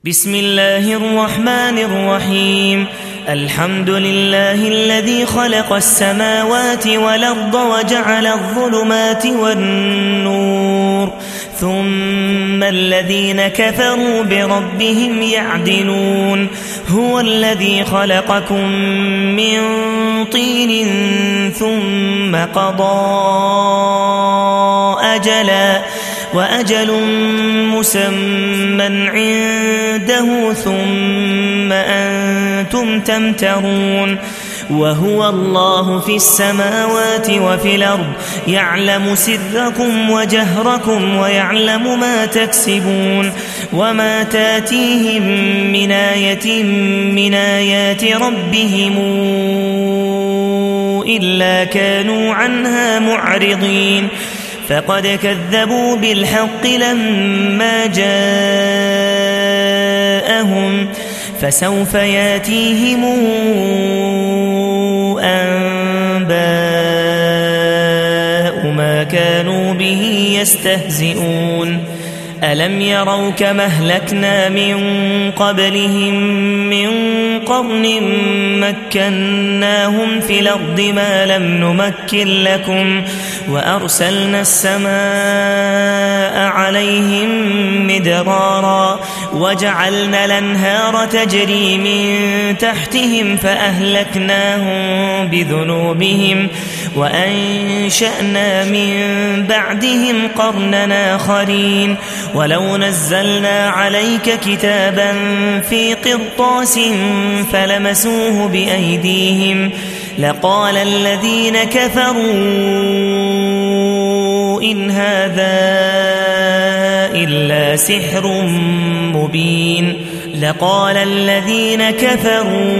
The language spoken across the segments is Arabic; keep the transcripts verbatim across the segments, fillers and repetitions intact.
بسم الله الرحمن الرحيم. الحمد لله الذي خلق السماوات والأرض وجعل الظلمات والنور ثم الذين كفروا بربهم يعدلون. هو الذي خلقكم من طين ثم قضى أجلا وأجل مسمى عنده ثم أنتم تمترون. وهو الله في السماوات وفي الأرض يعلم سركم وجهركم ويعلم ما تكسبون. وما تاتيهم من آية من آيات ربهم إلا كانوا عنها معرضين. فقد كذبوا بالحق لما جاءهم فسوف ياتيهم أنباء ما كانوا به يستهزئون. ألم يروا كما أهلكنا من قبلهم من قرن مكناهم في الأرض ما لم نمكن لكم وأرسلنا السماء عليهم مدرارا وجعلنا الأنهار تجري من تحتهم فأهلكناهم بذنوبهم وأنشأنا من بعدهم قرنا آخرين. ولو نزلنا عليك كتابا في قرطاس فلمسوه بأيديهم لقال الذين كفروا إن هذا إلا سحر مبين. لقال الذين كفروا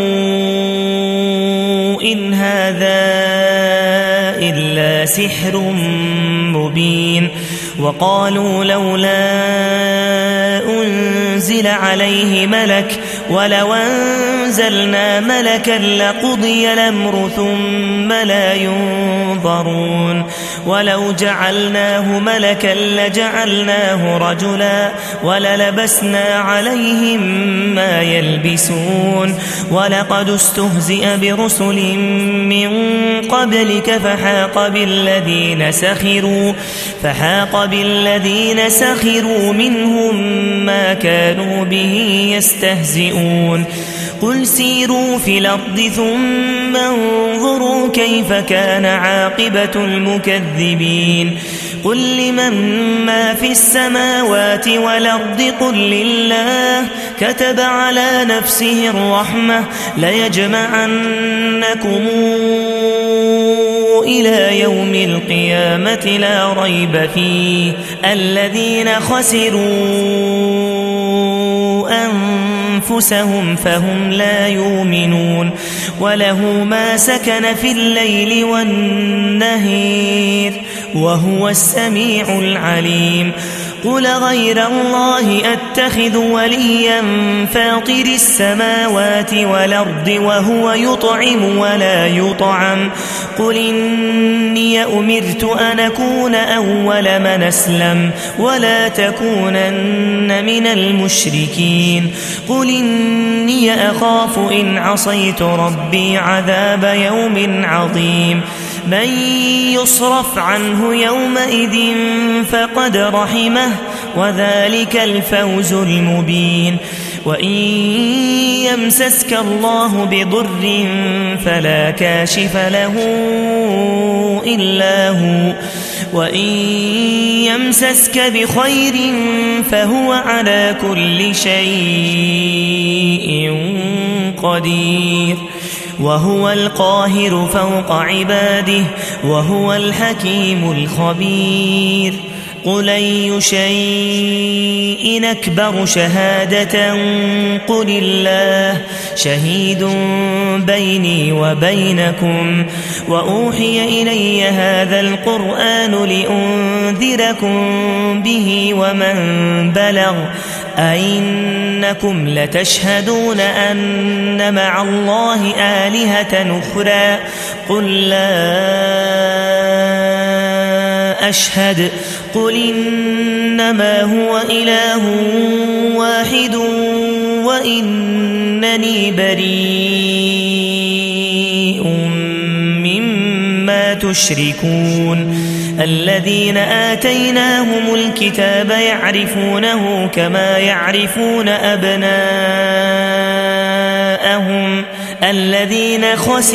إن هذا إلا سحر مبين. وقالوا لولا أنزل عليه ملك ولو أنزلنا ملكا لقضي الأمر ثم لا ينظرون. ولو جعلناه ملكا لجعلناه رجلا وللبسنا عليهم ما يلبسون. ولقد استهزئ برسل من قبلك فحاق بالذين سخروا فحاق بالذين سخروا منهم ما كانوا به يستهزئون. قل سيروا في الأرض ثم انظروا كيف كان عاقبة المكذبين. قل لمن ما في السماوات والأرض قل لله كتب على نفسه الرحمة ليجمعنكم إلى يوم القيامة لا ريب فيه الذين خسروا أنفسهم فهم لا يؤمنون. وله ما سكن في الليل والنهير وهو السميع العليم. قل غير الله أتخذ وليا فاطر السماوات والأرض وهو يطعم ولا يطعم. قل إني أمرت أن أكون أول من أسلم ولا تكونن من المشركين. قل إني أخاف إن عصيت ربي عذاب يوم عظيم. من يصرف عنه يومئذ فقد رحمه وذلك الفوز المبين. وإن يمسسك الله بضر فلا كاشف له إلا هو وإن يمسسك بخير فهو على كل شيء قدير. وهو القاهر فوق عباده وهو الحكيم الخبير. قل أي شيء أكبر شهادة قل الله شهيد بيني وبينكم وأوحي إلي هذا القرآن لأنذركم به ومن بلغ أئنكم لتشهدون أن مع الله آلهة أخرى قل لا أشهد قل إنما هو إله واحد وإنني بريء مما تشركون الذين آتيناهم الكتاب يعرفونه كما يعرفون أبناءهم الذين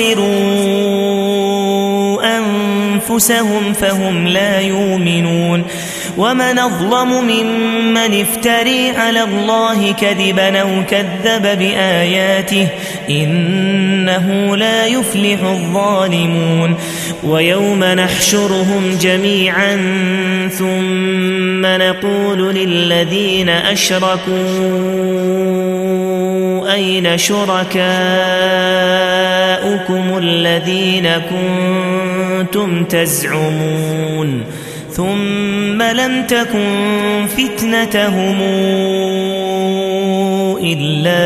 خسروا أنفسهم فهم لا يؤمنون ومن أظلم ممن افتري على الله كذبا أو كذب بآياته إنه لا يفلح الظالمون ويوم نحشرهم جميعا ثم نقول للذين أشركوا أين شركاؤكم الذين كنتم تزعمون ثم لم تكن فتنتهم إلا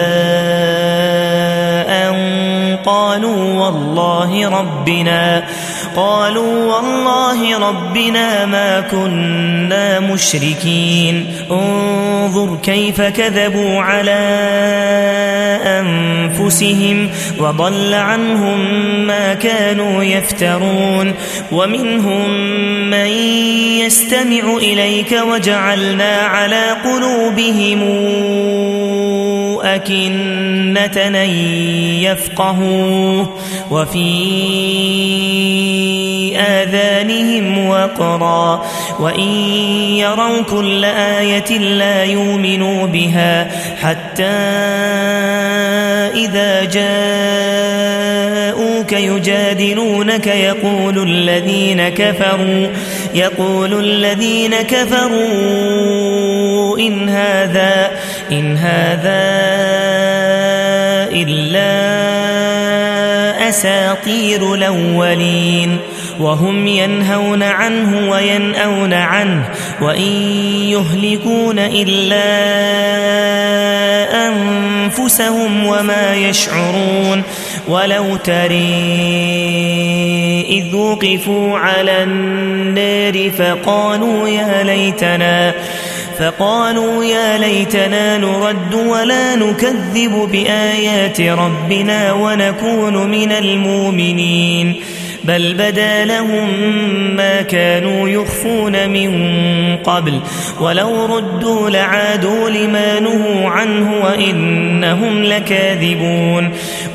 أن قالوا والله ربنا قالوا والله ربنا ما كنا مشركين انظر كيف كذبوا على أنفسهم وضل عنهم ما كانوا يفترون ومنهم من يستمع إليك وجعلنا على قلوبهم أكنة أن يفقهوا وفي آذانهم وقرا وإن يروا كل آية لا يؤمنوا بها حتى إذا جاءوك يجادلونك يقول الذين كفروا يقول الذين كفروا إن هذا إن هذا إلا أساطير الأولين وهم ينهون عنه وينأون عنه وإن يهلكون إلا أنفسهم وما يشعرون ولو ترى إذ وقفوا على النار فقالوا يا ليتنا فقالوا يا ليتنا نرد ولا نكذب بآيات ربنا ونكون من المؤمنين بل بدا لهم ما كانوا يخفون من قبل ولو ردوا لعادوا لما نهوا عنه وإنهم لكاذبون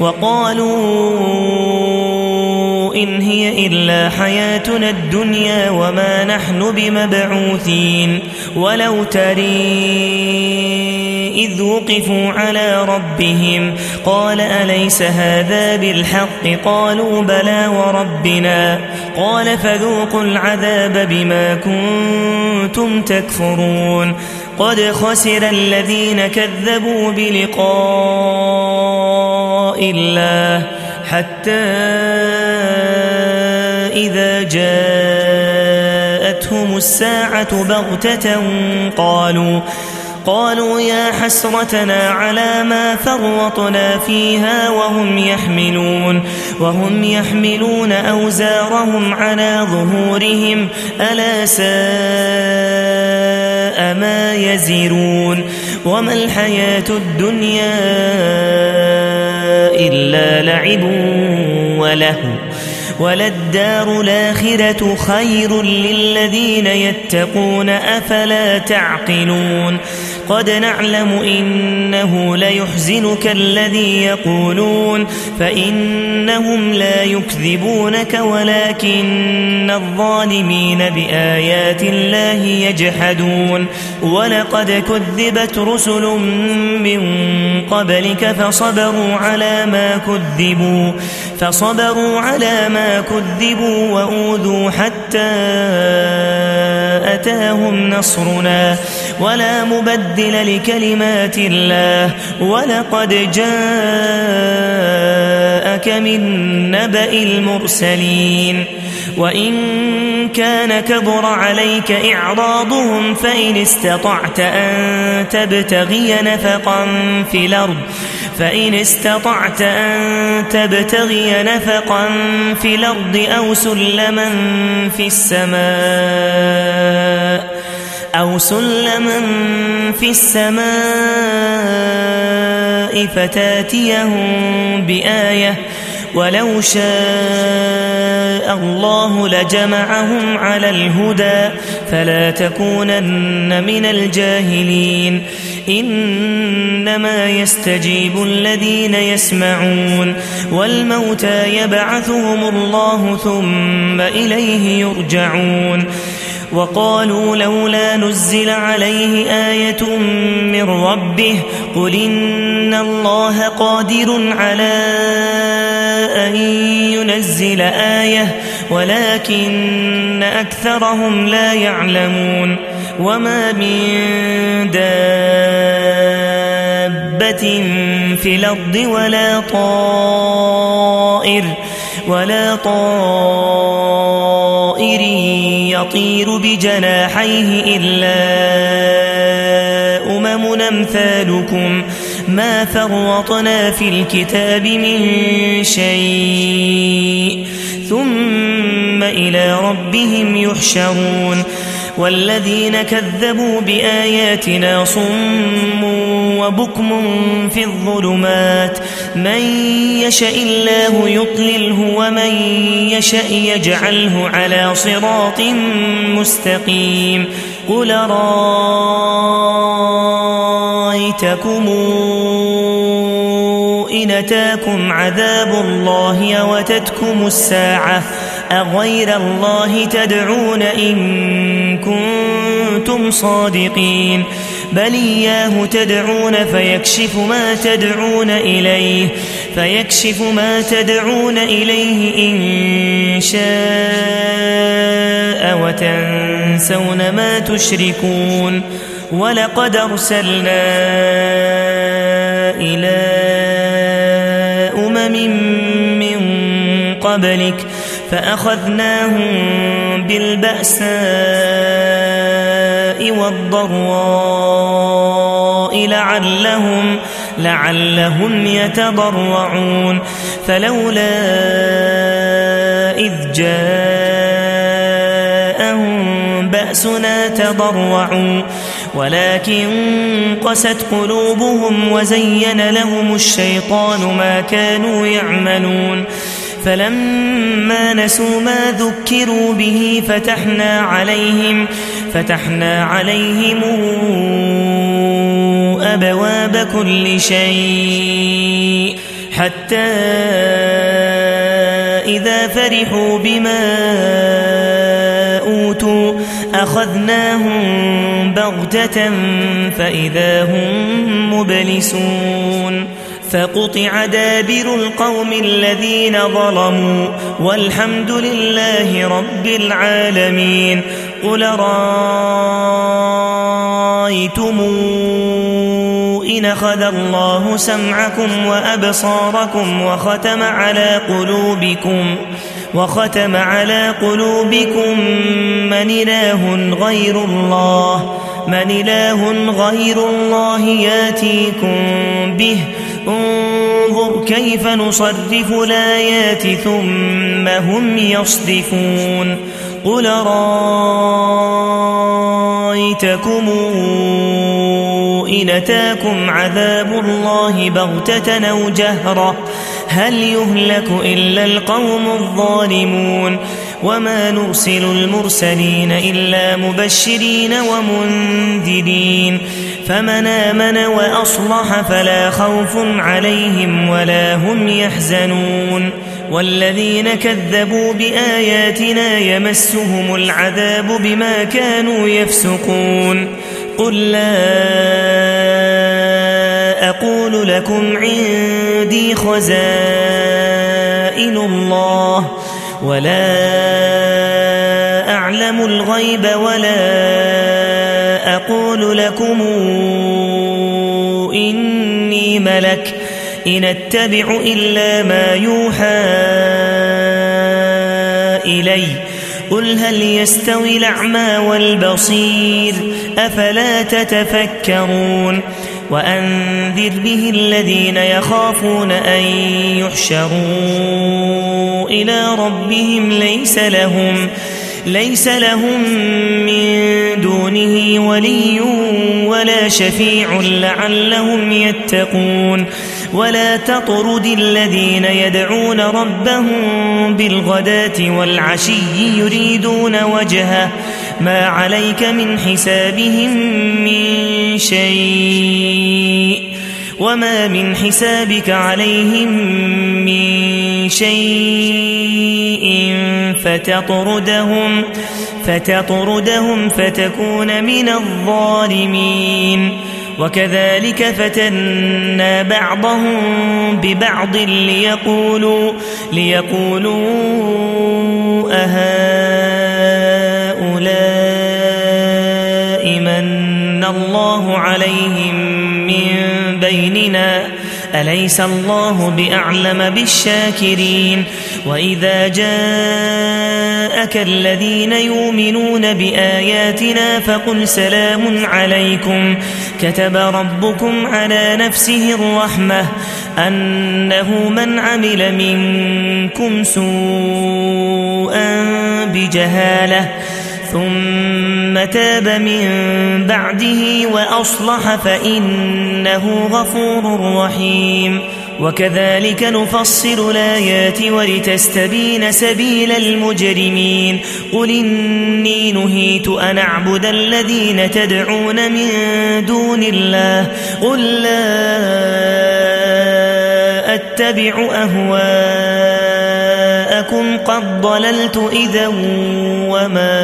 وقالوا إن هي إلا حياتنا الدنيا وما نحن بمبعوثين ولو ترى إذ وقفوا على ربهم قال أليس هذا بالحق قالوا بلى وربنا قال فذوقوا العذاب بما كنتم تكفرون قد خسر الذين كذبوا بلقاء الله حتى إذا جاءتهم الساعة بغتة قالوا قالوا يا حسرتنا على ما فرطنا فيها وهم يحملون وهم يحملون أوزارهم على ظهورهم ألا ساء ما يزرون وما الحياة الدنيا إلا لعب ولهو وللدار الآخرة خير للذين يتقون أفلا تعقلون قد نعلم إنه ليحزنك الذي يقولون فإنهم لا يكذبونك ولكن الظالمين بآيات الله يجحدون ولقد كذبت رسل من قبلك فصبروا على ما كذبوا فصبروا على ما كذبوا وأوذوا حتى أتاهم نصرنا ولا مبدل لكلمات الله ولقد جاءك من نبأ المرسلين وإن كان كبر عليك إعراضهم فإن استطعت أن تبتغي نفقا في الأرض فإن استطعت أن تبتغي نفقا في الأرض أو سلما في السماء أو سلما في السماء فتاتيهم بآية ولو شاء الله لجمعهم على الهدى فلا تكونن من الجاهلين إنما يستجيب الذين يسمعون والموتى يبعثهم الله ثم إليه يرجعون وقالوا لولا نزل عليه آية من ربه قل إن الله قادر على أن ينزل آية ولكن أكثرهم لا يعلمون وما من دابة في الأرض ولا طائر ولا طائر يطير بجناحيه إلا أمم أمثالكم ما فرطنا في الكتاب من شيء ثم إلى ربهم يحشرون والذين كذبوا بآياتنا صم وبكم في الظلمات من يشاء الله يضلله ومن يشاء يجعله على صراط مستقيم قل رأيتكم إن أتاكم عذاب الله أوتتكم الساعة أغير الله تدعون إن كنتم صادقين بل إياه تدعون فيكشف ما تدعون إليه فيكشف ما تدعون إليه إن شاء وتنسون ما تشركون ولقد أرسلنا إلى أمم من قبلك فأخذناهم بالبأساء والضراء لعلهم, لعلهم يتضرعون فلولا إذ جاءهم بأسنا تضرعوا ولكن قست قلوبهم وزين لهم الشيطان ما كانوا يعملون فلما نسوا ما ذكروا به فتحنا عليهم فتحنا عليهم أبواب كل شيء حتى إذا فرحوا بما أوتوا أخذناهم بغتة فإذا هم مبلسون فقطع دابر القوم الذين ظلموا والحمد لله رب العالمين قل رأيتم إن أخذ الله سمعكم وأبصاركم وختم على قلوبكم وختم على قلوبكم من إله غير الله من إله غير الله ياتيكم به انظر كيف نصرف الآيات ثم هم يصدفون قل رأيتكم إن أتاكم عذاب الله بغتة أو جهرة هل يهلك إلا القوم الظالمون وما نرسل المرسلين إلا مبشرين ومنذرين فمن آمن وأصلح فلا خوف عليهم ولا هم يحزنون والذين كذبوا بآياتنا يمسهم العذاب بما كانوا يفسقون قل لا أقول لكم عندي خزائن الله ولا أعلم الغيب ولا أقول لكم إني ملك إن أتبع إلا ما يوحى إلي قل هل يستوي الأعمى والبصير أفلا تتفكرون وأنذر به الذين يخافون أن يحشروا إلى ربهم ليس لهم ليس لهم من دونه ولي ولا شفيع لعلهم يتقون ولا تطرد الذين يدعون ربهم بالغداة والعشي يريدون وجهه ما عليك من حسابهم من شيء وما من حسابك عليهم من شيء فتطردهم فتطردهم فتكون من الظالمين وكذلك فتنا بعضهم ببعض ليقولوا ليقولوا أهؤلاء من الله عليهم من بيننا أليس الله بأعلم بالشاكرين وإذا جاءك الذين يؤمنون بآياتنا فقل سلام عليكم كتب ربكم على نفسه الرحمة أنه من عمل منكم سوءا بجهالة ثم تاب من بعده وأصلح فإنه غفور رحيم وكذلك نفصل الآيات ولتستبين سبيل المجرمين قل إني نهيت أن أعبد الذين تدعون من دون الله قل لا أتبع أهواءكم قد ضللت إذا وما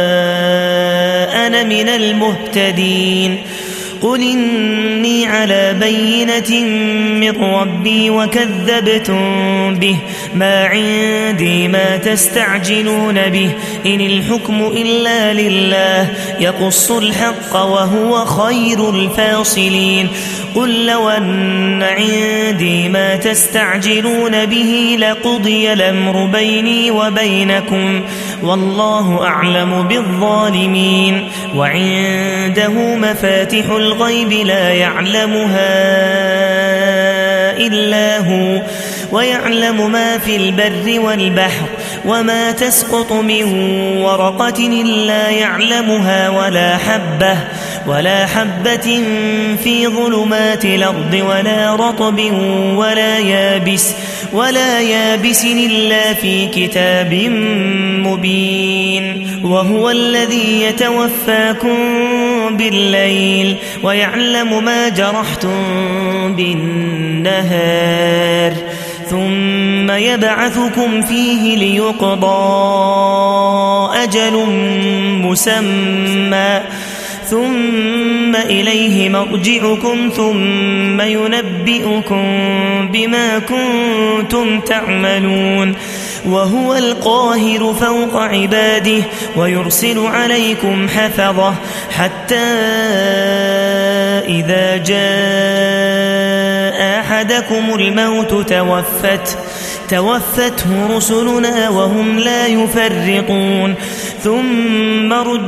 أنا من المهتدين قل إني على بينة من ربي وكذبتم به ما عندي ما تستعجلون به إن الحكم إلا لله يقص الحق وهو خير الفاصلين قل لو أن عندي ما تستعجلون به لقضي الأمر بيني وبينكم والله أعلم بالظالمين وعنده مفاتح الغيب لا يعلمها إلا هو ويعلم ما في البر والبحر وما تسقط من ورقة إلا يعلمها ولا حبة ولا حبة في ظلمات الأرض ولا رطب ولا يابس ولا يابس إلا في كتاب مبين وهو الذي يتوفاكم بالليل ويعلم ما جرحتم بالنهار ثم يبعثكم فيه ليقضى أجل مسمى ثم إليه مرجعكم ثم ينبئكم بما كنتم تعملون وهو القاهر فوق عباده ويرسل عليكم حفظه حتى إذا جاء أحدكم الموت توفت توفته رسلنا وهم لا يفرقون ثم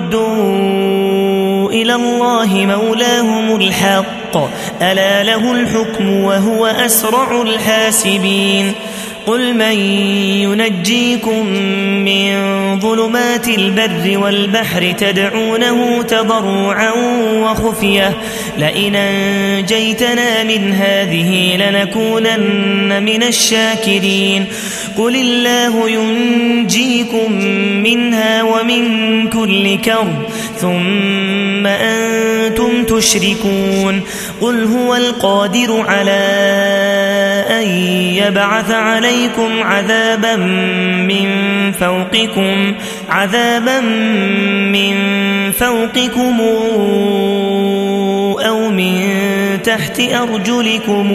ردوا إلى الله مولاهم الحق ألا له الحكم وهو أسرع الحاسبين قل من ينجيكم من ظلمات البر والبحر تدعونه تضرعا وخفية لئن أنجيتنا من هذه لنكونن من الشاكرين قل الله ينجيكم منها ومن كل كرب ثم أنتم تشركون قل هو القادر على أن يبعث عليكم عذابا من فوقكم عذابا من فوقكم أو من تحت أرجلكم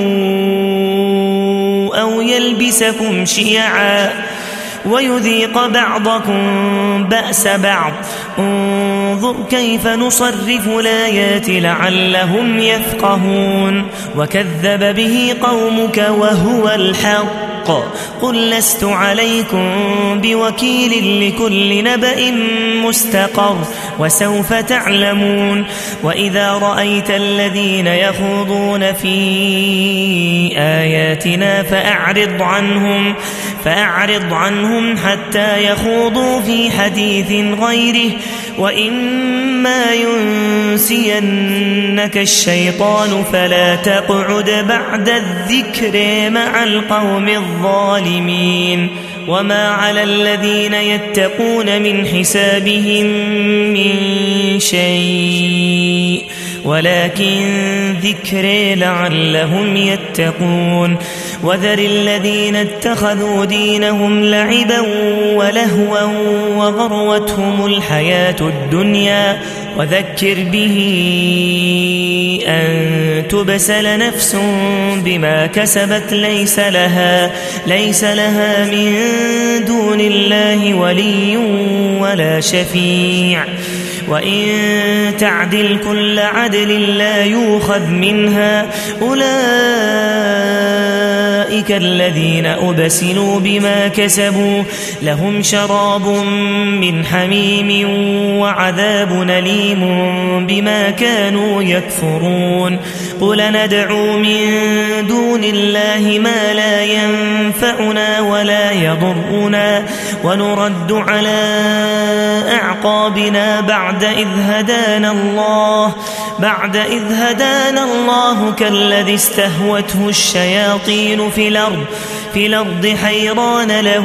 أو يلبسكم شيعا ويذيق بعضكم بأس بعض انظر كيف نصرف الآيات لعلهم يفقهون وكذب به قومك وهو الحق قل لست عليكم بوكيل لكل نبأ مستقر وسوف تعلمون وإذا رأيت الذين يخوضون في آياتنا فأعرض عنهم فأعرض عنهم حتى يخوضوا في حديث غيره وإما ينسينك الشيطان فلا تقعد بعد الذكر مع القوم الظالمين وما على الذين يتقون من حسابهم من شيء ولكن ذكر لعلهم يتقون وذر الذين اتخذوا دينهم لعبا ولهوا وغروتهم الحياة الدنيا وذكر به أن تبسل نفس بما كسبت ليس لها, ليس لها من دون الله ولي ولا شفيع وإن تعدل كل عدل لا يؤخذ منها أولئك الذين أبسلوا بما كسبوا لهم شراب من حميم وعذاب أليم بما كانوا يكفرون قل ندعو من دون الله ما لا ينفعنا ولا يضرنا ونرد على أعقابنا بعد إذ هدانا الله بعد إذ هدانا الله كالذي استهوته الشياطين في الأرض في الأرض حيران له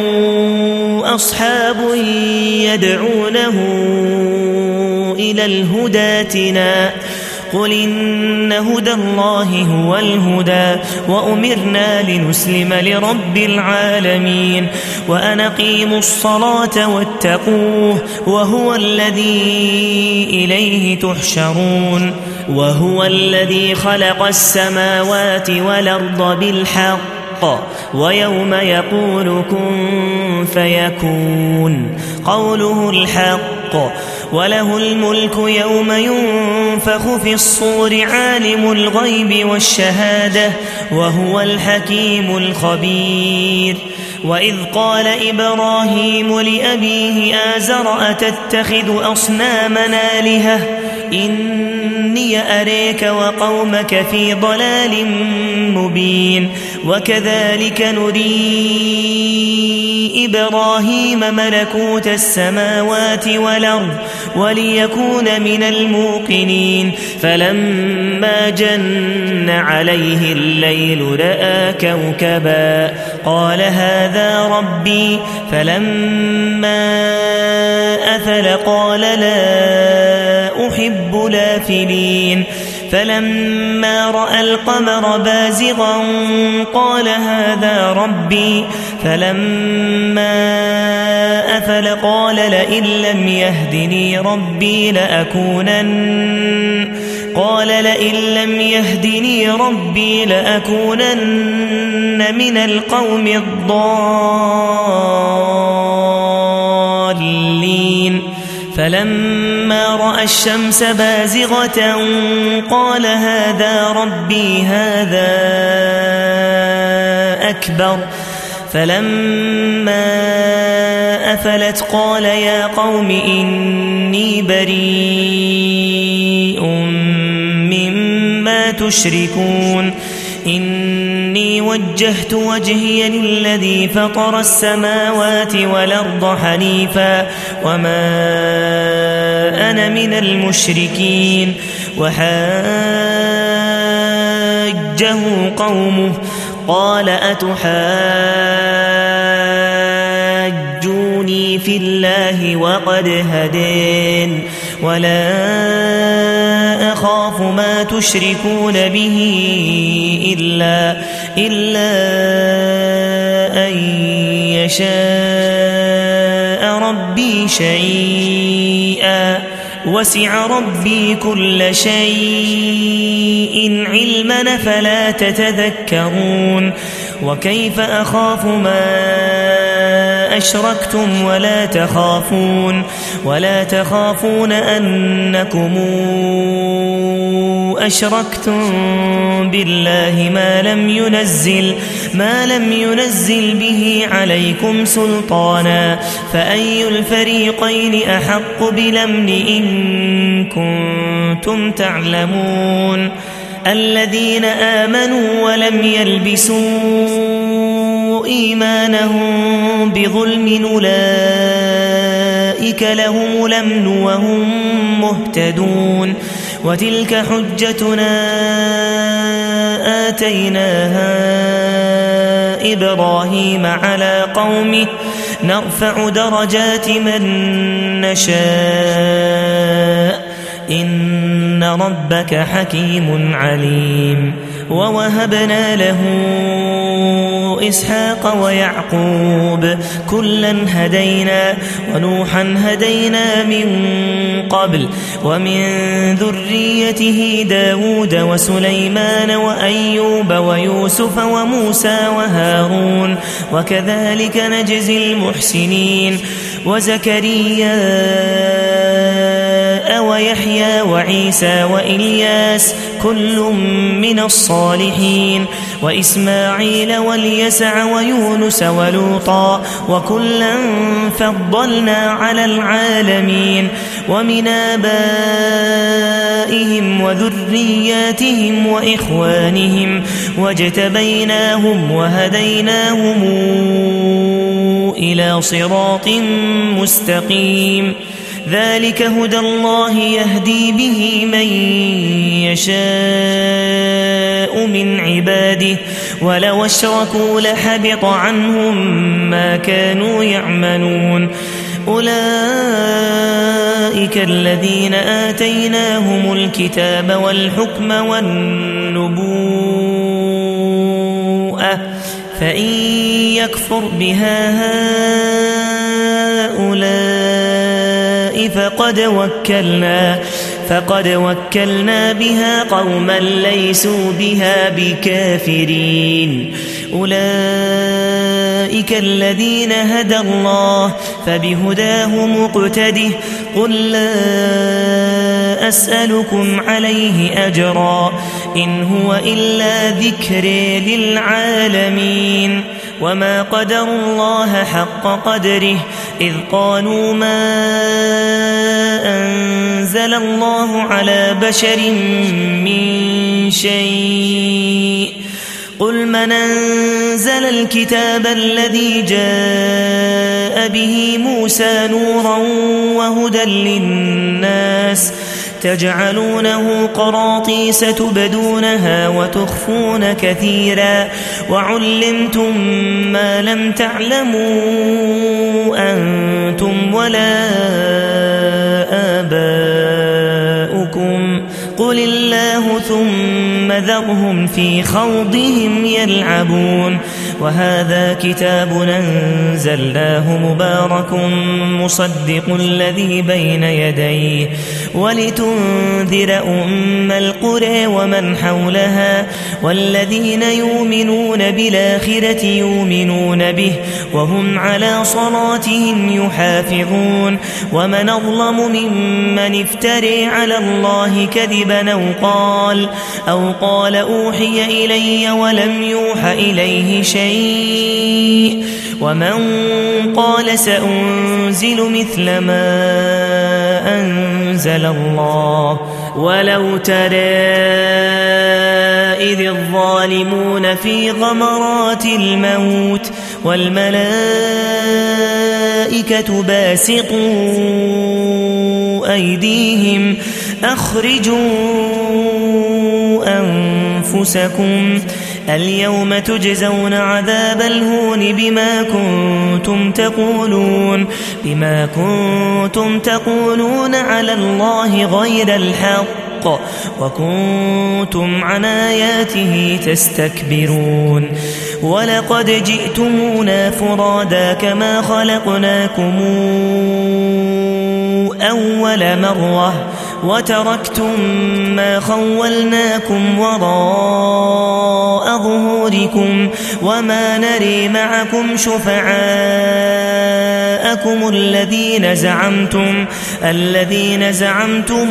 أصحاب يدعونه إلى الهدى ائتنا قل إن هدى الله هو الهدى وأمرنا لنسلم لرب العالمين وأن أقيموا الصلاة واتقوه وهو الذي إليه تحشرون وهو الذي خلق السماوات والأرض بالحق ويوم يقول كن فيكون قوله الحق وله الملك يوم ينفخ في الصور عالم الغيب والشهادة وهو الحكيم الخبير وإذ قال إبراهيم لأبيه آزر أتتخذ أصنامنا آلهة إني أريك وقومك في ضلال مبين وكذلك نري إبراهيم ملكوت السماوات والأرض وليكون من الموقنين فلما جن عليه الليل رأى كوكبا قال هذا ربي فلما أفل قال لا أحب الآفلين فلما رأى القمر بازغا قال هذا ربي فلما أفل قال لئن لم يهدني ربي لأكونن قال لئن لم يهدني ربي لأكونن من القوم الضالين فلما رأى الشمس بازغة قال هذا ربي هذا أكبر فلما أفلت قال يا قوم إني بريء مما تشركون إني وجهت وجهي للذي فطر السماوات والأرض حنيفا وما أنا من المشركين وحاجه قومه قال أتحاجوني في الله وقد هدين ولا أخاف ما تشركون به إلا, إلا أن يشاء ربي شيئا وسع ربي كل شيء علما فلا تتذكرون وكيف أخاف ما أشركتم ولا تخافون ولا تخافون أنكم أشركتم بالله ما لم ينزل ما لم ينزل به عليكم سلطانا فأي الفريقين أحق بالأمن إن كنتم تعلمون الذين آمنوا ولم يلبسوا إيمانهم بظلم أولئك لهم الأمن وهم مهتدون وتلك حجتنا آتيناها إبراهيم على قومه نرفع درجات من نشاء إن ربك حكيم عليم ووهبنا له إسحاق ويعقوب كلا هدينا ونوحا هدينا من قبل ومن ذريته داود وسليمان وأيوب ويوسف وموسى وهارون وكذلك نجزي المحسنين وزكريا ويحيى وعيسى وإلياس كل من الصالحين وإسماعيل واليسع ويونس ولوطا وكلا فضلنا على العالمين ومن آبائهم وذرياتهم وإخوانهم واجتبيناهم وهديناهم إلى صراط مستقيم ذلك هدى الله يهدي به من يشاء من عباده ولو اشركوا لحبط عنهم ما كانوا يعملون أولئك الذين آتيناهم الكتاب والحكم والنبوءة فإن يكفر بها هؤلاء فقد وكلنا فقد وكلنا بها قوما ليسوا بها بكافرين أولئك الذين هدى الله فبهداه مقتده قل لا أسألكم عليه أجرا إن هو إلا ذكر للعالمين وما قدر الله حق قدره إذ قالوا ما أنزل الله على بشر من شيء قل من أنزل الكتاب الذي جاء به موسى نورا وهدى للناس تجعلونه قراطيس تبدونها وتخفون كثيرا وعلمتم ما لم تعلموا أنتم ولا آباؤكم قل الله ثم ذرهم في خوضهم يلعبون وهذا كتاب أنزلناه مبارك مصدق الذي بين يديه ولتنذر أم القرى ومن حولها والذين يؤمنون بالآخرة يؤمنون به وهم على صلاتهم يحافظون ومن أظلم ممن افتري على الله كذبا أو قال, أو قال أوحي إلي ولم يوح إليه شيء ومن قال سأنزل مثل ما أنزل الله ولو ترى إذ الظالمون في غمرات الموت والملائكة باسطوا أيديهم أخرجوا أنفسكم اليوم تجزون عذاب الهون بما كنتم تقولون بما كنتم تقولون على الله غير الحق وكنتم عن آياته تستكبرون ولقد جئتمونا فرادا كما خلقناكم أول مرة وتركتم ما خولناكم وراء ظهوركم وما نري معكم شفعاءكم الذين زعمتم الذين زعمتم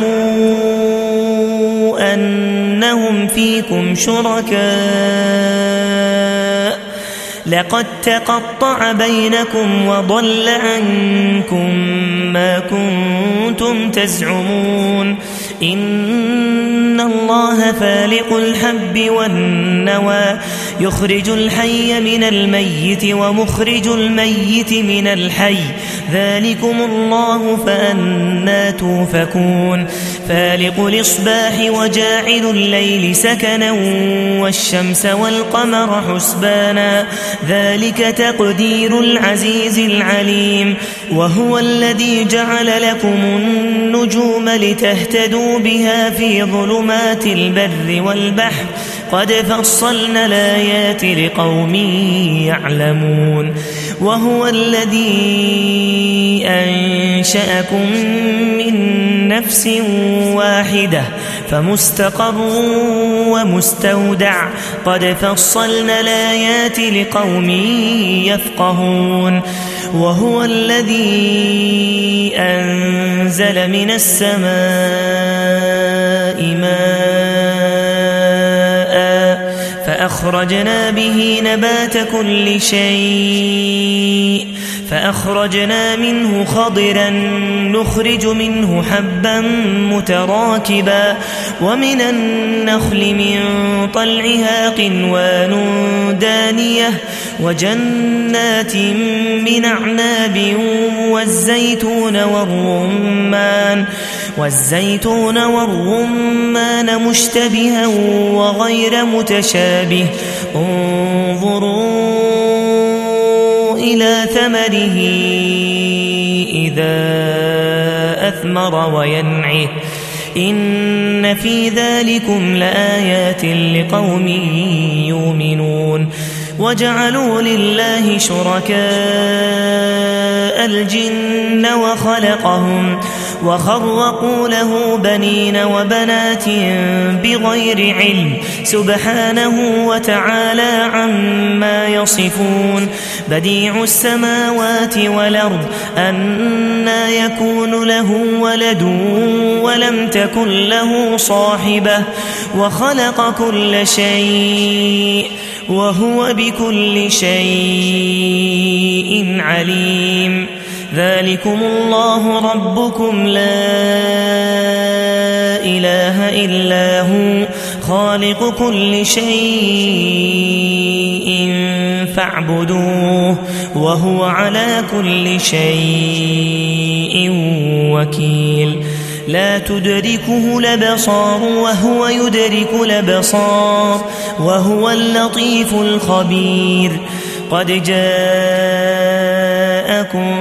أنهم فيكم شركاء لقد تقطع بينكم وضل عنكم ما كنتم تزعمون إن الله فالق الحب والنوى يخرج الحي من الميت ومخرج الميت من الحي ذلكم الله فأنى توفكون فالق الإصباح وجاعل الليل سكنا والشمس والقمر حسبانا ذلك تقدير العزيز العليم وهو الذي جعل لكم النجوم لتهتدوا بها في ظلمات البر والبحر قد فصلنا الآيات لقوم يعلمون وهو الذي أنشأكم من نفس واحدة فمستقر ومستودع قد فصلنا الآيات لقوم يفقهون وهو الذي أنزل من السماء ماء فأخرجنا به نبات كل شيء فأخرجنا منه خضرا نخرج منه حبا متراكبا ومن النخل من طلعها قنوان دانية وجنات من أعناب والزيتون والرمان والزيتون والرمان مشتبها وغير متشابه انظروا إلى ثمره إذا أثمر وينعه إن في ذلكم لآيات لقوم يؤمنون وجعلوا لله شركاء الجن وخلقهم وخرقوا له بنين وبنات بغير علم سبحانه وتعالى عما يصفون بديع السماوات والأرض أنى يكون له ولد ولم تكن له صاحبة وخلق كل شيء وهو بكل شيء عليم ذلكم الله ربكم لا إله إلا هو خالق كل شيء فاعبدوه وهو على كل شيء وكيل لا تدركه الأبصار وهو يدرك الأبصار وهو اللطيف الخبير قد جاءكم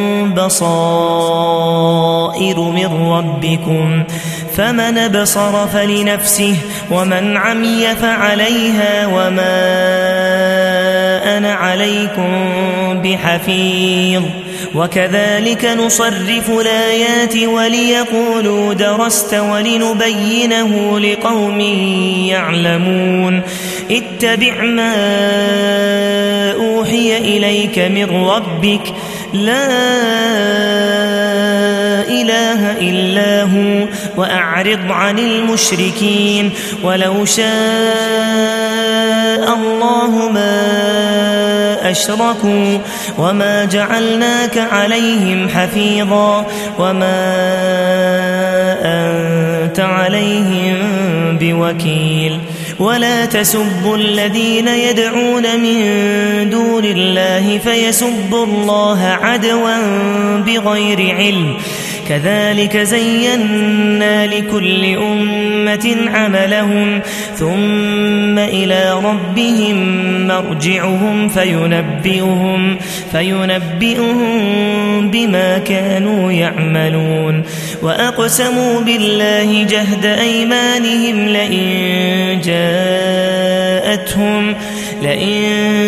بصائر من ربكم فمن أبصر فلنفسه ومن عمي فعليها وما أنا عليكم بحفيظ وكذلك نصرف الآيات وليقولوا درست ولنبينه لقوم يعلمون اتبع ما أوحي إليك من ربك لا إله إلا هو وأعرض عن المشركين ولو شاء الله ما أشركوا وما جعلناك عليهم حفيظا وما أنت عليهم بوكيل ولا تسبوا الذين يدعون من دون الله فيسبوا الله عدوا بغير علم كذلك زينا لكل أمة عملهم ثم إلى ربهم مرجعهم فينبئهم, فينبئهم بما كانوا يعملون وأقسموا بالله جهد أيمانهم لئن جاءتهم, لئن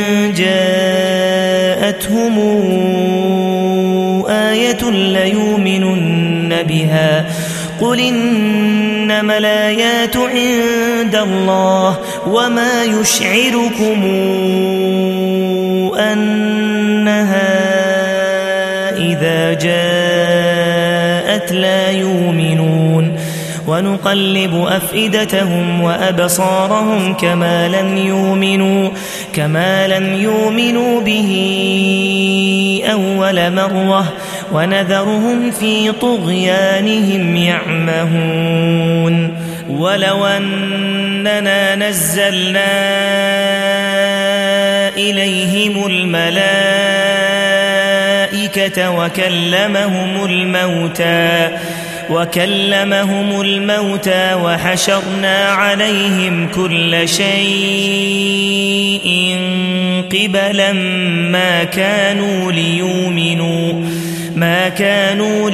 جاءتهم آية ليؤمنن بها قل إنما الآيات عند الله وما يشعركم أنها إذا جاءت لا يؤمنون ونقلب أفئدتهم وأبصارهم كما لم يؤمنوا كما لم يؤمنوا به أول مرة ونذرهم في طغيانهم يعمهون ولو أننا نزلنا إليهم الملائكة وكلمهم الموتى وكلمهم الموتى وحشرنا عليهم كل شيء قبلا ما كانوا ليؤمنوا ما كانوا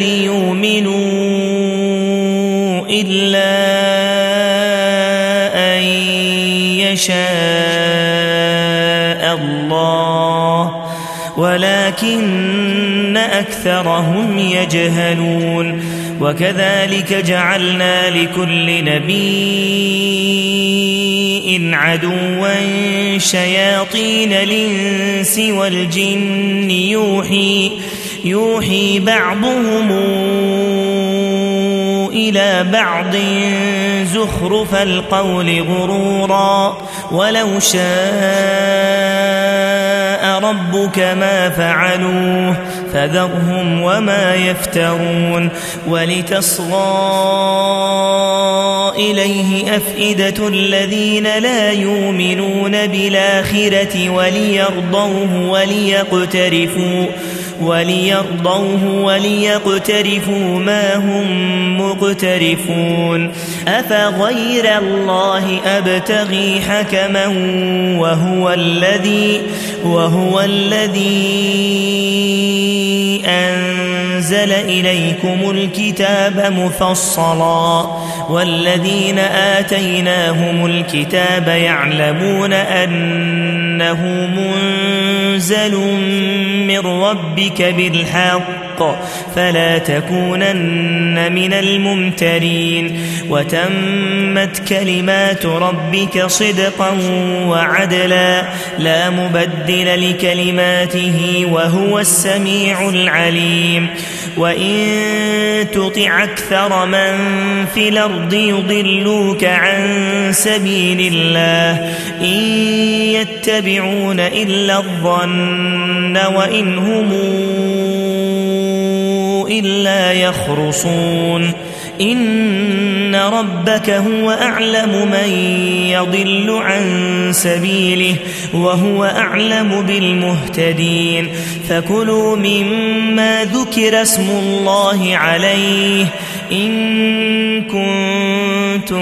ليؤمنوا إلا أن يشاء الله ولكن أكثرهم يجهلون وكذلك جعلنا لكل نبي عدوا شياطين الإنس والجن يوحي يوحي بعضهم إلى بعض زخرف القول غرورا ولو شاء ربك ما فعلوه فذرهم وما يفترون ولتصغى إليه أفئدة الذين لا يؤمنون بالآخرة وليرضوه وليقترفوا وليرضوه وليقترفوا ما هم مقترفون أفغير الله أبتغي حكما وهو الذي وهو الذي أنزل إليكم الكتاب مفصلا والذين آتيناهم الكتاب يعلمون أنه منزل من ربك بالحق فلا تكونن من الممترين وتمت كلمات ربك صدقا وعدلا لا مبدل لكلماته وهو السميع العليم وإن تطع أكثر من في الأرض يضلوك عن سبيل الله إن يتبعون إلا الظن وإن هم إلا يخرصون إن ربك هو أعلم من يضل عن سبيله وهو أعلم بالمهتدين فكلوا مما ذكر اسم الله عليه إن كنتم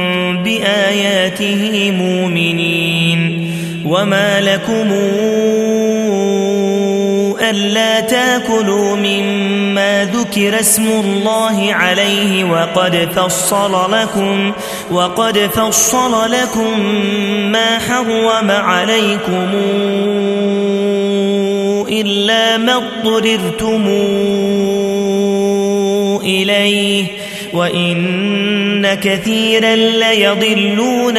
بآياته مؤمنين وما لكم ألا تاكلوا مما ذكر اسم الله عليه وقد فصل لكم وقد فصل لكم ما حرم عليكم إلا ما اضطررتم إليه وإن كثيرا ليضلون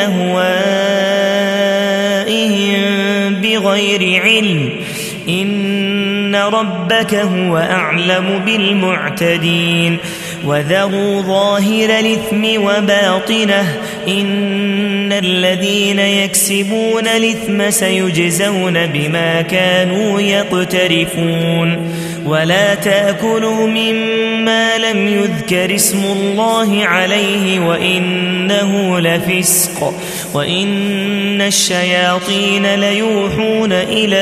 بأهوائهم بغير علم إن ربك هو أعلم بالمعتدين وذروا ظاهر الإثم وباطنه إن الذين يكسبون الإثم سيجزون بما كانوا يقترفون ولا تأكلوا مما لم يذكر اسم الله عليه وإنه لفسق وإن الشياطين ليوحون إلى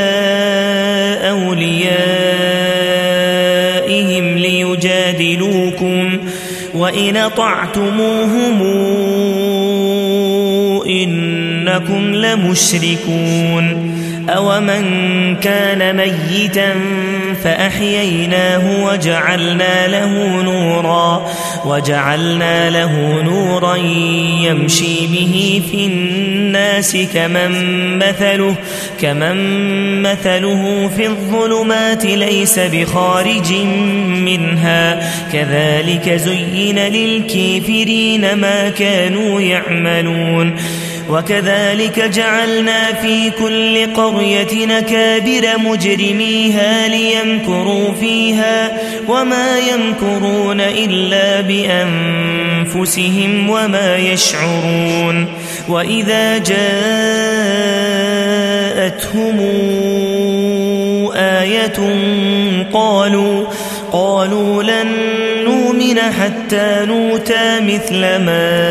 أوليائهم ليجادلوكم وإن أطعتموهم إنكم لمشركون أومن كان ميتا فأحييناه وجعلنا له نورا وجعلنا له نورا يمشي به في الناس كمن مثله كمن مثله في الظلمات ليس بخارج منها كذلك زين للكافرين ما كانوا يعملون وكذلك جعلنا في كل قرية نكابر مجرميها ليمكروا فيها وما يمكرون إلا بأنفسهم وما يشعرون وإذا جاءتهم آية قالوا قالوا لن نؤمن حتى نؤتى مثل ما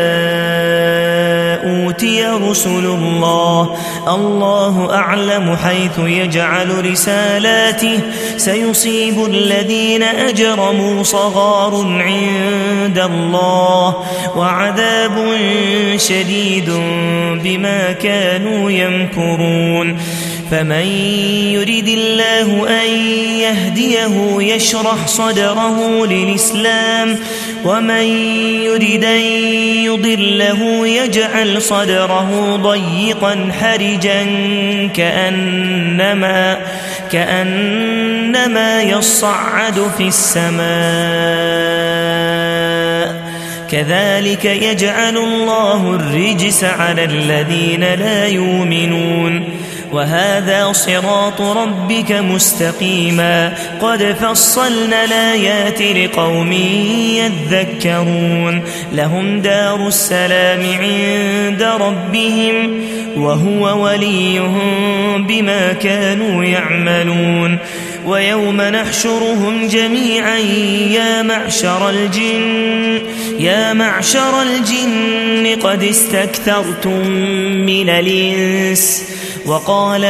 أوتي رسل الله الله أعلم حيث يجعل رسالاته سيصيب الذين أجرموا صغار عند الله وعذاب شديد بما كانوا يمكرون فمن يرد الله أن يهديه يشرح صدره للإسلام ومن يرد أن يضله يجعل صدره ضيقا حرجا كأنما, كأنما يصعد في السماء كذلك يجعل الله الرجس على الذين لا يؤمنون وهذا صراط ربك مستقيما قد فصلنا الآيات لقوم يذكرون لهم دار السلام عند ربهم وهو وليهم بما كانوا يعملون ويوم نحشرهم جميعا يا معشر الجن يا معشر الجن قد استكثرتم من الإنس وقال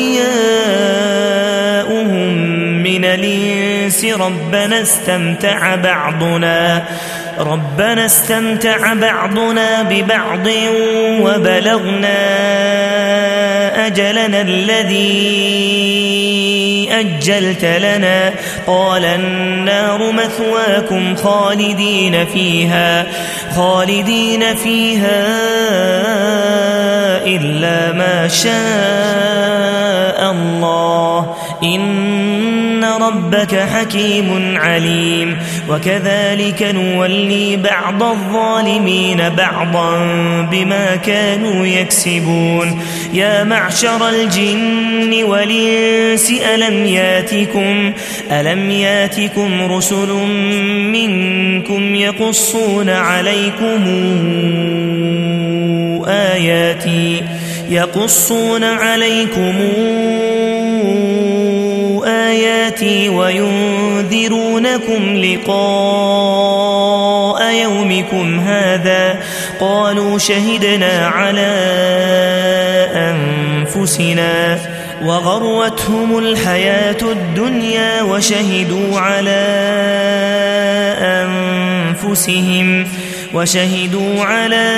أولياؤهم من الإنس ربنا استمتع بعضنا ربنا استمتع بعضنا ببعض وبلغنا أجلنا الذي أجلت لنا قال النار مثواكم خالدين فيها خالدين فيها إلا ما شاء الله إن ربك حكيم عليم وكذلك نولي بعض الظالمين بعضا بما كانوا يكسبون يا معشر الجن والإنس ألم ياتكم ألم ياتكم رسل منكم يقصون عليكم آياتي يقصون عليكم آياتي وينذرونكم لقاء يومكم هذا قالوا شهدنا على أنفسنا وغرتهم الحياة الدنيا وشهدوا على أنفسهم وشهدوا على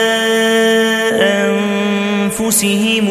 أنفسهم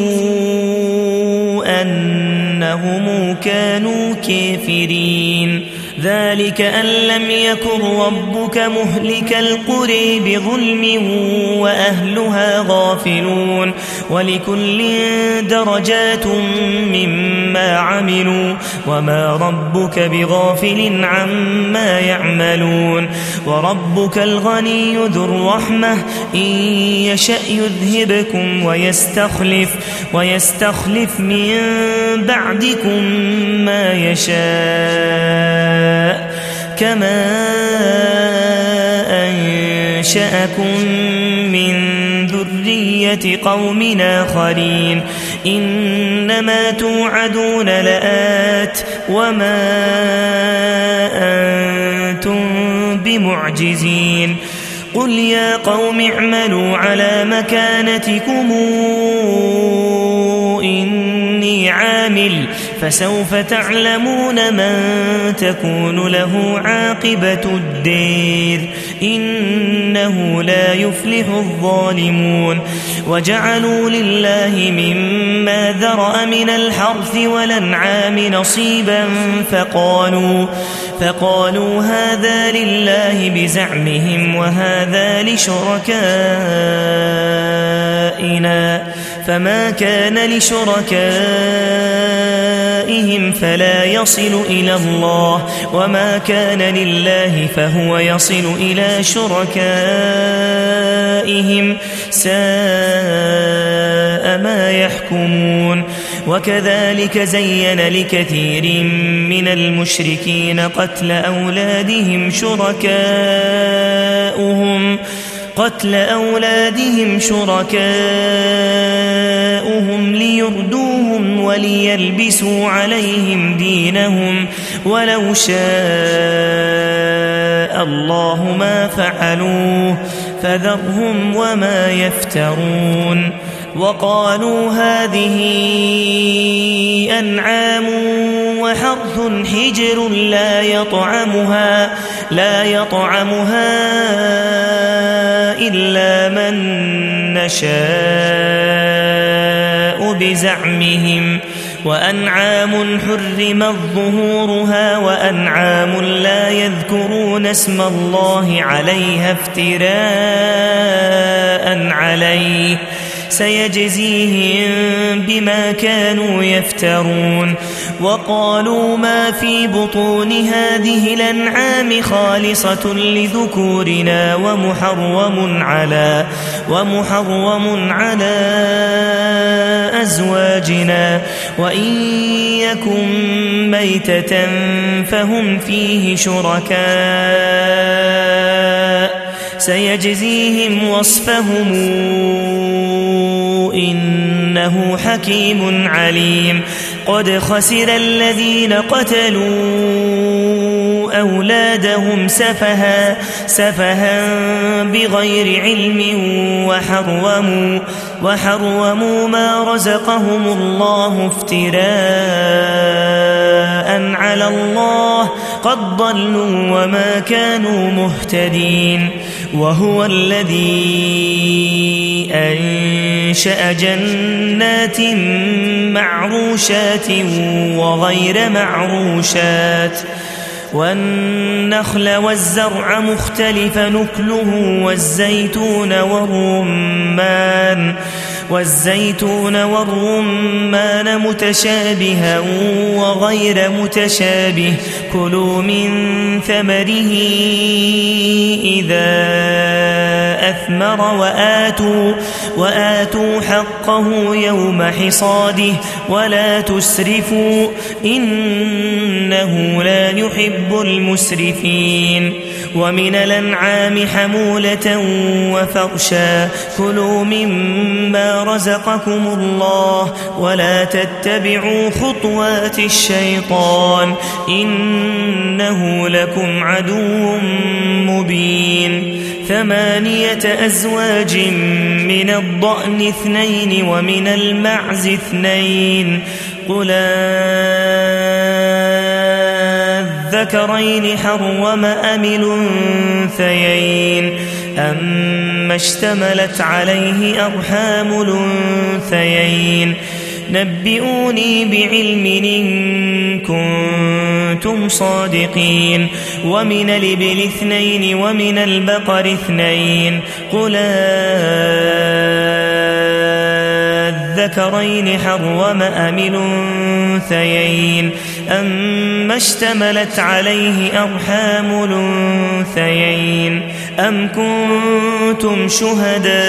أنهم كانوا كافرين ذلك أن لم يكن ربك مهلك القرى بظلم وأهلها غافلون ولكل درجات مما عملوا وما ربك بغافل عما يعملون وربك الغني ذو الرحمة إن يشأ يذهبكم ويستخلف ويستخلف من بعدكم ما يشاء كما أنشأكم من ذرية قوم آخرين إنما توعدون لآت وما أنتم بمعجزين قل يا قوم اعملوا على مكانتكم إني عامل فسوف تعلمون من تكون له عاقبة الدير إنه لا يفلح الظالمون وجعلوا لله مما ذرأ من الحرث والأنعام نصيبا فقالوا فقالوا هذا لله بزعمهم وهذا لشركائنا فما كان لشركائهم شركائهم فلا يصل إلى الله وما كان لله فهو يصل إلى شركائهم ساء ما يحكمون وكذلك زين لكثير من المشركين قتل أولادهم شركاؤهم قتل أولادهم شركاؤهم ليردوهم وليلبسوا عليهم دينهم ولو شاء الله ما فعلوه فذرهم وما يفترون وقالوا هذه أنعام وحرث حجر لا يطعمها لا يطعمها إلا من نشاء بزعمهم وأنعام حرمت ظهورها وأنعام لا يذكرون اسم الله عليها افتراء عليه سيجزيهم بما كانوا يفترون وقالوا ما في بطون هذه الأنعام خالصة لذكورنا ومحرم على ومحرم على أزواجنا وإن يكن ميتة فهم فيه شركاء سيجزيهم وصفهم إنه حكيم عليم قد خسر الذين قتلوا أولادهم سفها سفها بغير علم وحرموا وحرموا ما رزقهم الله افتراء على الله قد ضلوا وما كانوا مهتدين وهو الذي أنشأ جنات معروشات وغير معروشات والنخل والزرع مختلف نكله والزيتون والرمان والزيتون والرمان متشابها وغير متشابه كلوا من ثمره إذا أثمر وآتوا, وآتوا حقه يوم حصاده ولا تسرفوا إنه لا يحب المسرفين ومن الأنعام حمولة وفرشا كلوا مما رزقكم الله ولا تتبعوا خطوات الشيطان إنه لكم عدو مبين ثمانية أزواج من الضأن اثنين ومن المعز اثنين قل الذكرين حرم أم الأنثيين أما اشتملت عليه أرحام الأنثيين نبئوني بعلم إن كنتم صادقين ومن الإبل اثنين ومن البقر اثنين قل الذكرين حرم أم الأنثيين أما اشتملت عليه أرحام الأنثيين أم كنتم شهداء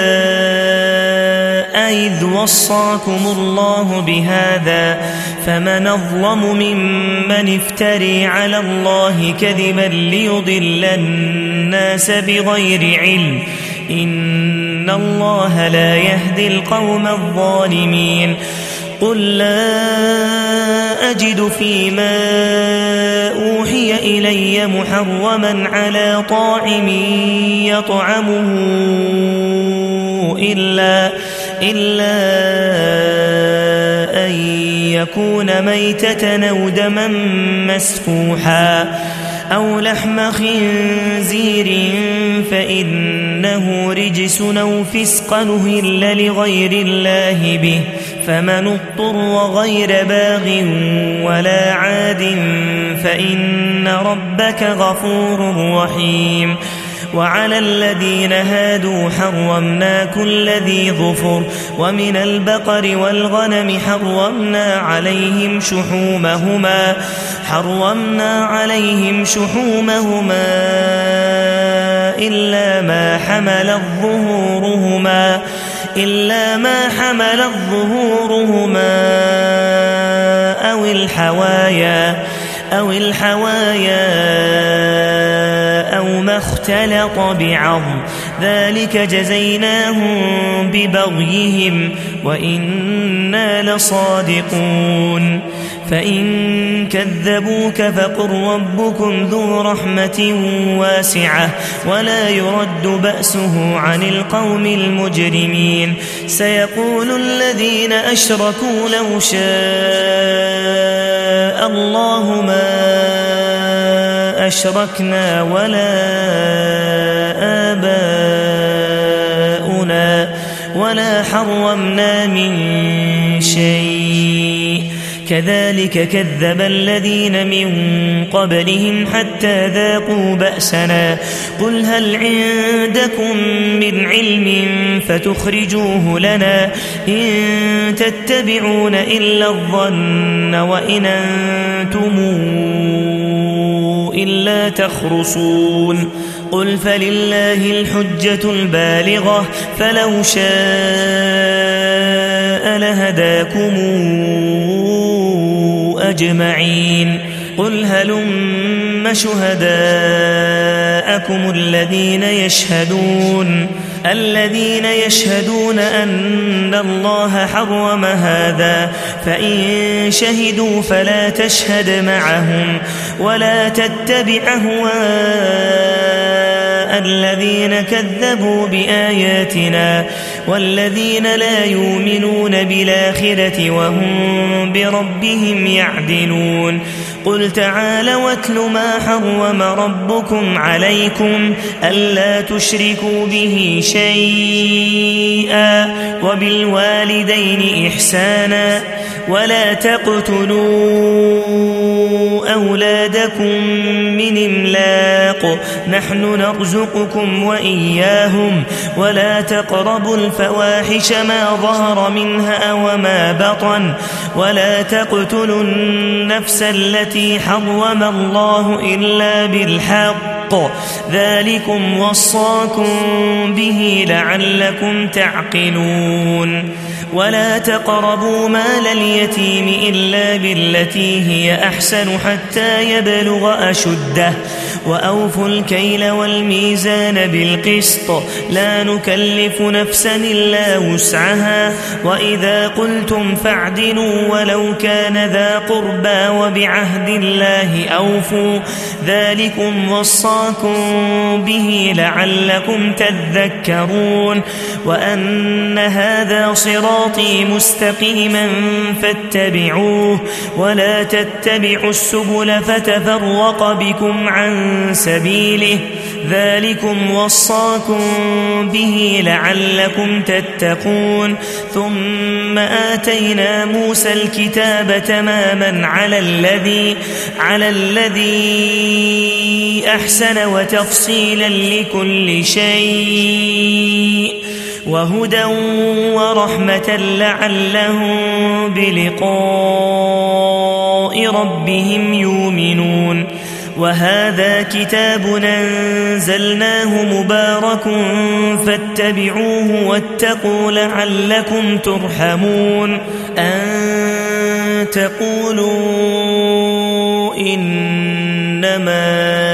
إذ وصاكم الله بهذا فمن أظلم ممن افتري على الله كذبا ليضل الناس بغير علم إن الله لا يهدي القوم الظالمين قل لا أجد فيما أوحي إلي محرما على طاعم يطعمه إلا, إلا أن يكون ميتة أو دما مسفوحا أو لحم خنزير فإنه رجس أو فسق أهل لغير الله به فمن اضطر غير باغ ولا عاد فإن ربك غفور رحيم وعلى الذين هادوا حرمنا كل ذي ظفر ومن البقر والغنم حرمنا عليهم شحومهما حرمنا عليهم شحومهما إلا ما حملت ظهورهما إلا ما حملت ظهورهما أو الحوايا أو الحوايا أو ما اختلط بعظم ذلك جزيناهم ببغيهم وإنا لصادقون فإن كذبوك فقل ربكم ذو رحمة واسعة ولا يرد بأسه عن القوم المجرمين سيقول الذين أشركوا لو شاء الله ما أشركنا ولا آباؤنا ولا حرمنا من شيء كذلك كذب الذين من قبلهم حتى ذاقوا بأسنا قل هل عندكم من علم فتخرجوه لنا إن تتبعون إلا الظن وإن أنتم إلا تخرصون قل فلله الحجة البالغة فلو شاء لهداكم أجمعين قل هلم شهداءكم الذين يشهدون الذين يشهدون أن الله حرم هذا فإن شهدوا فلا تشهد معهم ولا تتبع أهواء الذين كذبوا بآياتنا والذين لا يؤمنون بالآخرة وهم بربهم يعدلون قل تعالوا واتل ما حرم ربكم عليكم ألا تشركوا به شيئا وبالوالدين إحسانا ولا تقتلوا أولادكم من إملاق نحن نرزقكم وإياهم ولا تقربوا الفواحش ما ظهر منها وما بطن ولا تقتلوا النفس التي حرم الله إلا بالحق ذلكم وصاكم به لعلكم تعقلون ولا تقربوا مال اليتيم إلا بالتي هي أحسن حتى يبلغ أشده وأوفوا الكيل والميزان بالقسط لا نكلف نفسا إلا وسعها وإذا قلتم فاعدلوا ولو كان ذا قربى وبعهد الله أوفوا ذلكم وصاكم به لعلكم تذكرون وأن هذا صراطي مستقيما فاتبعوه ولا تتبعوا السبل فتفرق بكم عن سبيله ذلكم وصاكم به لعلكم تتقون ثم آتينا موسى الكتاب تماما على الذي على الذي أحسن وتفصيلا لكل شيء وهدى ورحمة لعلهم بلقاء ربهم يؤمنون وهذا كتاب أنزلناه مبارك فاتبعوه واتقوا لعلكم ترحمون أن تقولوا إنما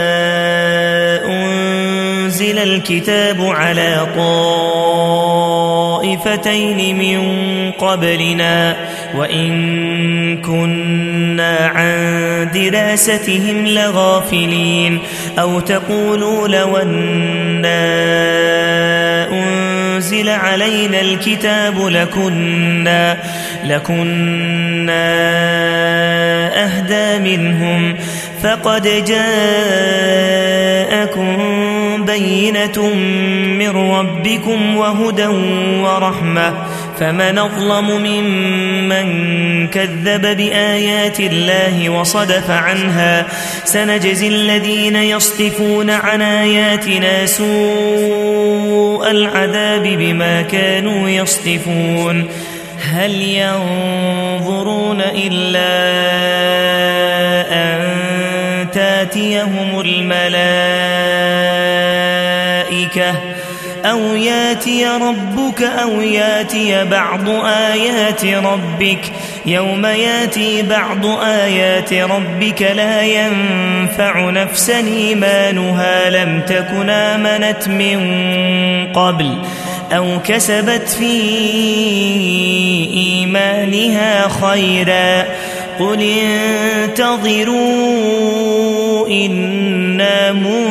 أنزل الكتاب على طائفتين من قبلنا وإن كنا عن دراستهم لغافلين أو تقولوا لو أنا أنزل علينا الكتاب لكنا لكنا أهدى منهم فقد جاءكم بينة من ربكم وهدى ورحمة فمن أظلم ممن كذب بآيات الله وصدف عنها سنجزي الذين يصدفون عن آياتنا سوء العذاب بما كانوا يصدفون هل ينظرون إلا أن تاتيهم الملائكة أو ياتي ربك أو ياتي بعض آيات ربك يوم ياتي بعض آيات ربك لا ينفع نفسا إيمانها لم تكن آمنت من قبل أو كسبت في إيمانها خيرا قل انتظروا إنا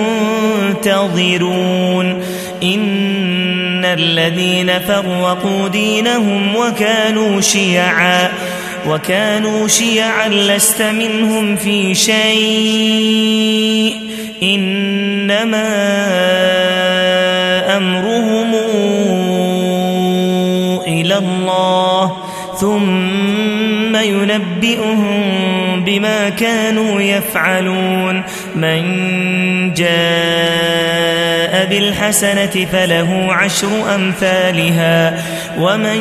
منتظرون إن الذين فرقوا دينهم وكانوا شيعا وكانوا شيعا لست منهم في شيء إنما أمرهم إلى الله ثم ينبئهم بما كانوا يفعلون من جاء بالحسنة فله عشر أمثالها ومن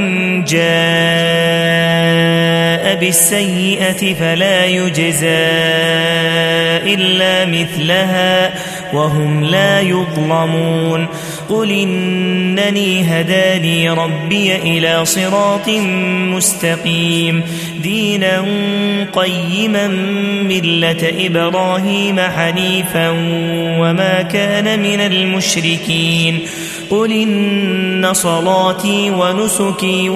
جاء بالسيئة فلا يجزى إلا مثلها وهم لا يظلمون قل إنني هداني ربي إلى صراط مستقيم دينا قيما ملة إبراهيم حنيفا وما كان من المشركين قل إن صلاتي ونسكي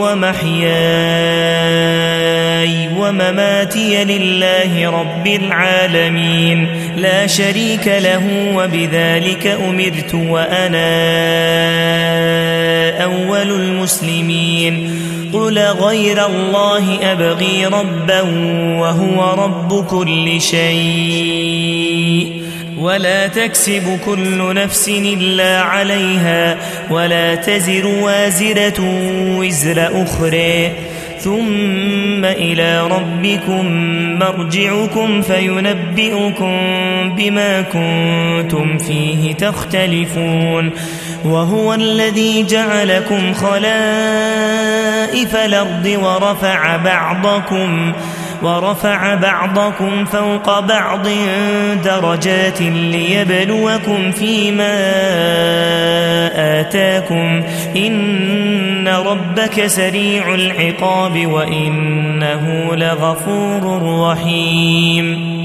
ومحياي ومماتي لله رب العالمين لا شريك له وبذلك أمرت وأنا أول المسلمين قل غير الله أبغي ربا وهو رب كل شيء ولا تكسب كل نفس إلا عليها ولا تزر وازرة وزر أخرى ثم إلى ربكم مرجعكم فينبئكم بما كنتم فيه تختلفون وهو الذي جعلكم خلائف الأرض ورفع بعضكم ورفع بعضكم فوق بعض درجات ليبلوكم فيما آتاكم إن ربك سريع العقاب وإنه لغفور رحيم